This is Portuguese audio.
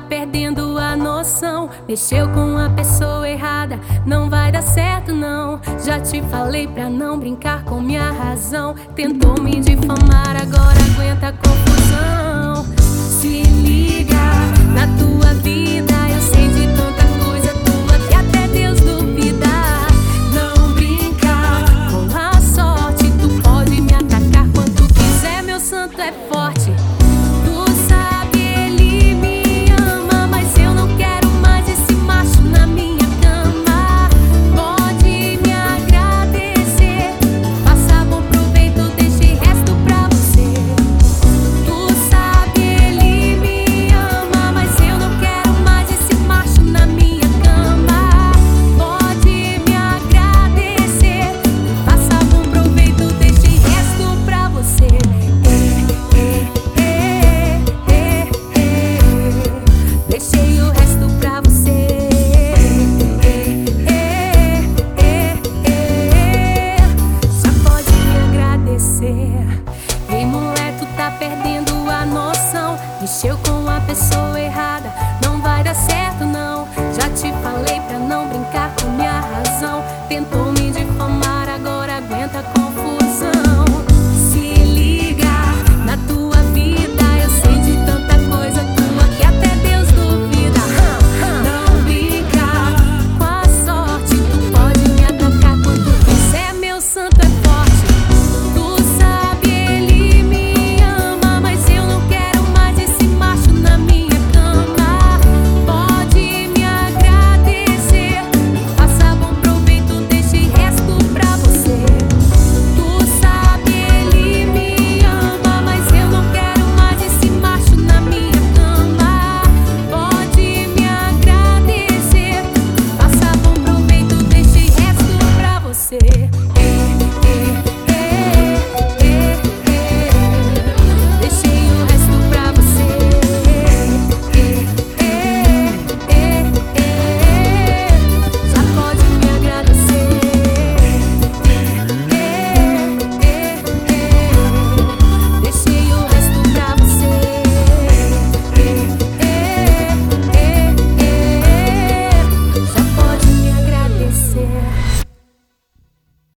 tá perdendo a noção. Mexeu com a pessoa errada, não vai dar certo não. Já te falei pra não brincar com minha razão. Tentou me difamar, agora aguenta a confusão. Se liga na tua vida, eu sei de tanta coisa tua que até Deus duvida. Não brinca com a sorte, tu pode me atacar quanto quiser, meu santo é forte. Tu sabe, ele me ama, mas eu não quero mais esse macho na minha cama. Pode me agradecer, faça bom proveito, deixe resto pra você. Tu sabe, ele me ama, mas eu não quero mais esse macho na minha cama. Pode me agradecer, faça bom proveito, deixe resto pra você. Deixei o resto pra você. Só pode me agradecer. Ei, moleque, tu tá perdendo a noção. Mexeu com a pessoa errada, não vai dar certo não. Já te falei pra não brincar com minha razão. Tentou